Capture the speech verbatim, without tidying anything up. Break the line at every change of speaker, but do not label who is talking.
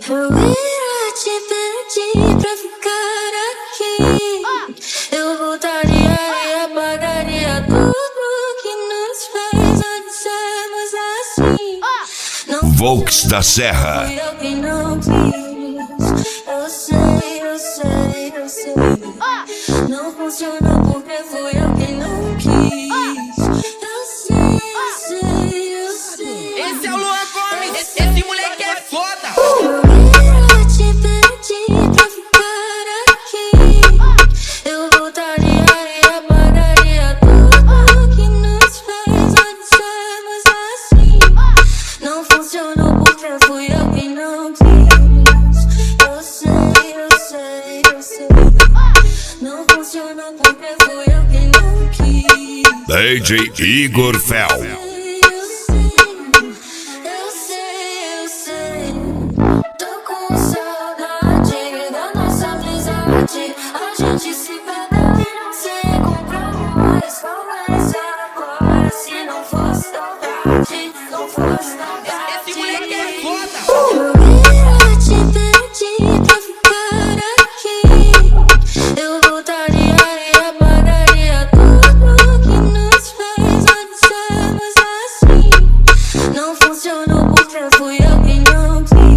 Eu ia te pedir pra ficar aqui. Eu voltaria e apagaria tudo que nos fez antes sermos assim. Não
Volks da Serra.
fui eu que não quis. Eu sei, eu sei, eu sei. Não funcionou porque fui eu que não quis. Eu sei, eu sei, eu sei.
Esse é o Luan Gomes, esse, esse moleque é foda.
Eu ia te pedir pra ficar aqui. Eu voltaria e apagaria tudo que nos fez antes sermos assim. Não funcionou porque fui eu que não quis. Eu sei, eu sei, eu sei. Não funcionou porque fui eu que não quis.
D J Igor Fel.
Eu sei, eu sei, eu sei. Tô com saudade da nossa amizade. A gente se perdeu e não se encontrou mais. Começa agora, se não fosse tão tarde, não fosse tão tarde.
Esse moleque é foda.
Eu ia te pedir pra ficar aqui. Eu voltaria e apagaria tudo que nos fez antes sermos assim. Não funcionou porque fui eu que não quis.